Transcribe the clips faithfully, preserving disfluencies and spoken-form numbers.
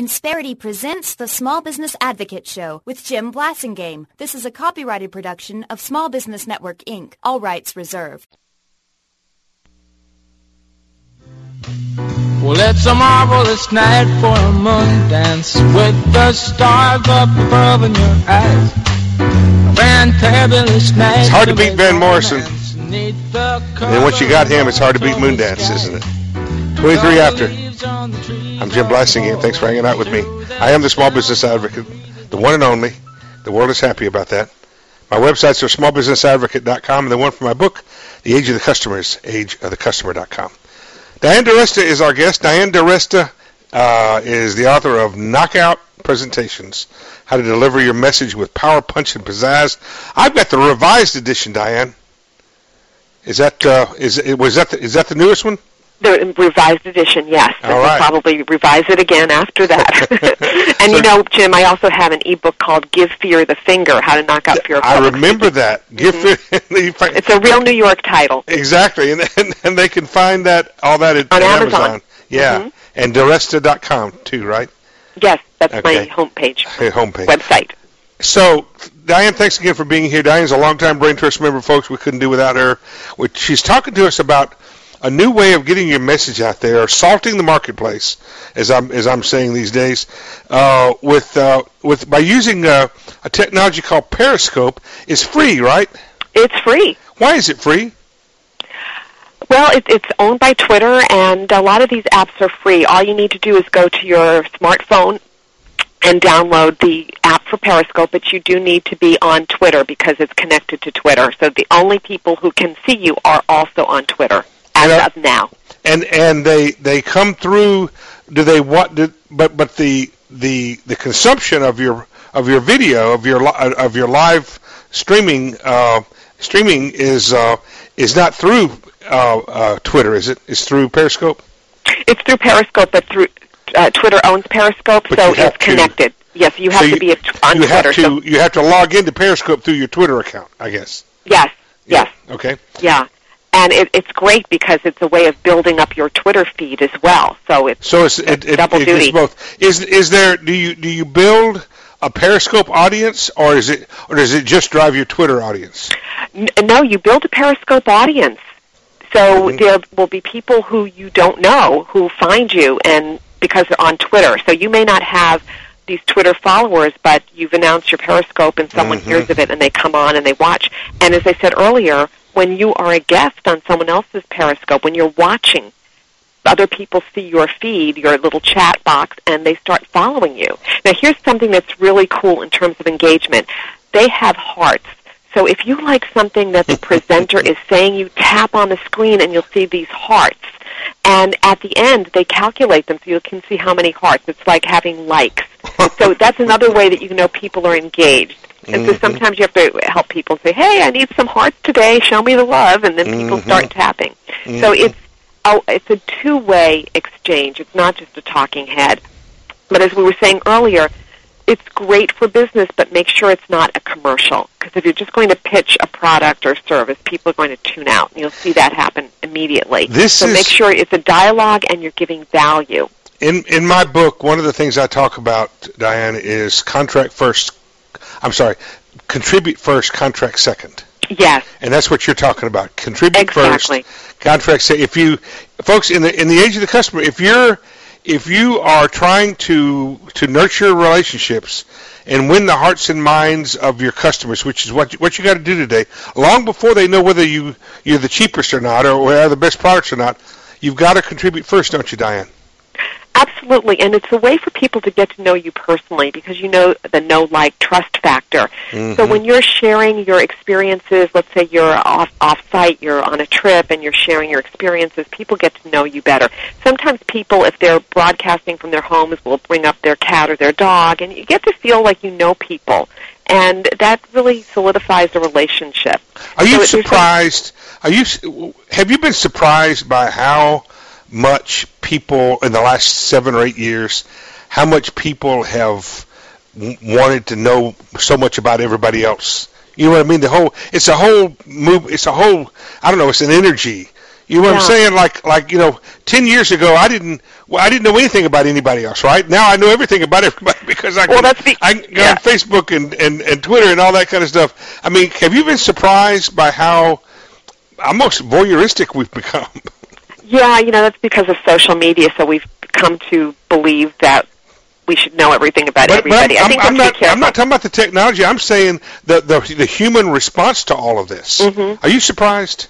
Insperity presents the Small Business Advocate Show with Jim Blasingame. This is a copyrighted production of Small Business Network, Incorporated. All rights reserved. Well, it's a marvelous night for a moon dance with the stars up above in your eyes. A fantabulous night. It's hard to beat Van Morrison. And once you got him, it's hard to beat Moondance, isn't it? twenty-three after. I'm Jim Blasingame. Thanks for hanging out with me. I am the Small Business Advocate, the one and only. The world is happy about that. My websites are small business advocate dot com, and the one for my book, The Age of the Customer, is age of the customer dot com. Diane DiResta is our guest. Diane DiResta uh, is the author of Knockout Presentations, How to Deliver Your Message with Power, Punch, and Pizzazz. I've got the revised edition, Diane. Is that uh, is was that the, is that the newest one? The revised edition, yes. And All we'll right. probably revise it again after that. And, you know, Jim, I also have an ebook called Give Fear the Finger, How to Knock Out Fear of I Public remember Speaking. that. Give Mm-hmm. Fear. It's a real New York title. Exactly, and, and and they can find that all that at On at Amazon. Amazon. Yeah, Mm-hmm. and DiResta dot com too, right? Yes, that's Okay. my homepage. Hey, homepage. Website. So, Diane, thanks again for being here. Diane's a longtime Brain Trust member, folks. We couldn't do without her. Which she's talking to us about a new way of getting your message out there, assaulting the marketplace, as I'm as I'm saying these days, uh, with uh, with by using uh, a technology called Periscope. Is free, right? It's free. Why is it free? Well, it, it's owned by Twitter, and a lot of these apps are free. All you need to do is go to your smartphone and download the app for Periscope, but you do need to be on Twitter because it's connected to Twitter. So the only people who can see you are also on Twitter as And, uh, of now. And and they they come through. Do they what? Do, but but the the the consumption of your of your video of your li- of your live streaming uh, streaming is uh, is not through uh, uh, Twitter, is it? It's through Periscope. It's through Periscope, but through uh, Twitter owns Periscope, But so you have it's to- connected. Yes, you have So to be a, on you Twitter. have to so, you have to log into Periscope through your Twitter account, I guess. yes, yes, Okay. yeah. And it, it's great because it's a way of building up your Twitter feed as well. So it's, So it's it, it, double it- duty. it's both. Is is there do you do you build a Periscope audience, or is it or does it just drive your Twitter audience? N- no, you build a Periscope audience. So Mhm. there will be people who you don't know who find you, and because they're on Twitter. So you may not have these Twitter followers, but you've announced your Periscope, and someone Mhm. hears of it, and they come on and they watch. And as I said earlier, when you are a guest on someone else's Periscope, when you're watching, other people see your feed, your little chat box, and they start following you. Now, here's something that's really cool in terms of engagement. They have hearts. So if you like something that the presenter is saying, you tap on the screen and you'll see these hearts. And at the end, they calculate them so you can see how many hearts. It's like having likes. So that's another way that you know people are engaged. And so Mhm. sometimes you have to help people say, hey, I need some hearts today. Show me the love. And then people Mhm. start tapping. So Mhm. it's oh, it's a two-way exchange. It's not just a talking head. But as we were saying earlier, it's great for business, but make sure it's not a commercial. Because if you're just going to pitch a product or service, people are going to tune out. And you'll see that happen immediately. This so is- make sure it's a dialogue and you're giving value. In in my book, one of the things I talk about, Diane, is contract first. I'm sorry, contribute first, contract second. Yes, And that's what you're talking about. Contribute exactly. first, contract second. If you, folks, in the in the age of the customer, if you're if you are trying to to nurture relationships and win the hearts and minds of your customers, which is what you, what you got to do today, long before they know whether you you're the cheapest or not, or whether the best products or not, you've got to contribute first, don't you, Diane? Absolutely, and it's a way for people to get to know you personally because you know the know, like, trust factor. Mhm. So when you're sharing your experiences, let's say you're off off-site, you're on a trip, and you're sharing your experiences, people get to know you better. Sometimes people, if they're broadcasting from their homes, will bring up their cat or their dog, and you get to feel like you know people, and that really solidifies the relationship. Are you So it- there's surprised? Are you? Have you been surprised by how much people in the last seven or eight years, how much people have w- wanted to know so much about everybody else? You know what I mean? The whole it's a whole move. It's a whole. I don't know. It's an energy. You know what Yeah. I'm saying? Like, like you know, ten years ago, I didn't, well, I didn't know anything about anybody else, right? Now I know everything about everybody because I can, Well, that's be- I can go yeah. on Facebook and, and, and Twitter and all that kind of stuff. I mean, have you been surprised by how almost voyeuristic we've become? Yeah, you know, that's because of social media, so we've come to believe that we should know everything about But, everybody. but I'm, I think I'm, we have not, to be careful. I'm not talking about the technology. I'm saying the, the, the human response to all of this. Mm-hmm. Are you surprised?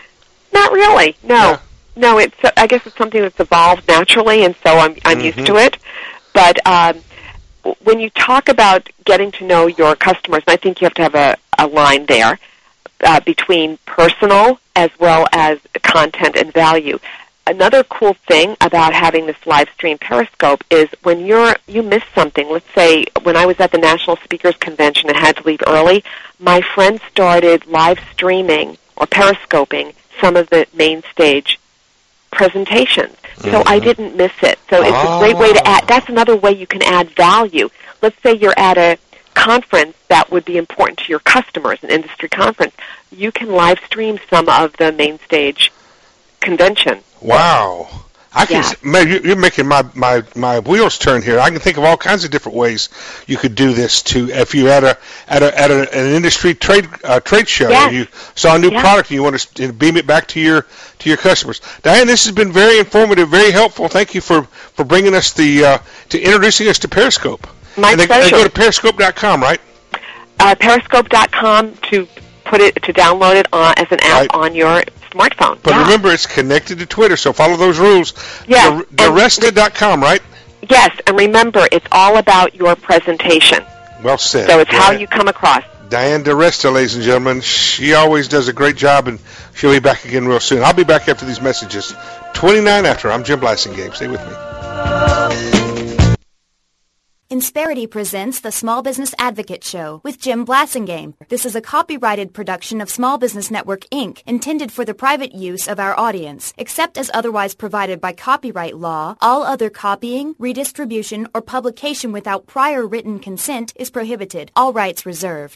Not really. No, Yeah. no. It's I guess it's something that's evolved naturally, and so I'm I'm Mm-hmm. used to it. But um, w- when you talk about getting to know your customers, and I think you have to have a, a line there uh, between personal as well as content and value. Another cool thing about having this live stream Periscope is when you're you miss something. Let's say when I was at the National Speakers Convention and had to leave early, my friend started live streaming or periscoping some of the main stage presentations. So Mm-hmm. I didn't miss it. So it's a great way to add. That's another way you can add value. Let's say you're at a conference that would be important to your customers, an industry conference. You can live stream some of the main stage convention. Wow. I can, Yeah. man, you- you're making my, my, my wheels turn here. I can think of all kinds of different ways you could do this. To if you're at a at a at a, an industry trade uh, trade show, Yes. and you saw a new Yeah. product and you want to beam it back to your to your customers. Diane, this has been very informative, very helpful. Thank you for, for bringing us the uh, to introducing us to Periscope. My and they, pleasure. they go to periscope dot com, right? Uh, periscope dot com to put it to download it on, as an app Right. on your smartphone. But Yeah. remember, it's connected to Twitter, so follow those rules. Yeah, The, and- Deresta dot com, right? Yes, and remember, it's all about your presentation. Well said. So it's how Diane- you come across. Diane DeResta, ladies and gentlemen. She always does a great job, and she'll be back again real soon. I'll be back after these messages. twenty-nine after. I'm Jim Blasingame. Stay with me. Insperity presents the Small Business Advocate Show with Jim Blasingame. This is a copyrighted production of Small Business Network, Incorporated, intended for the private use of our audience. Except as otherwise provided by copyright law, all other copying, redistribution, or publication without prior written consent is prohibited. All rights reserved.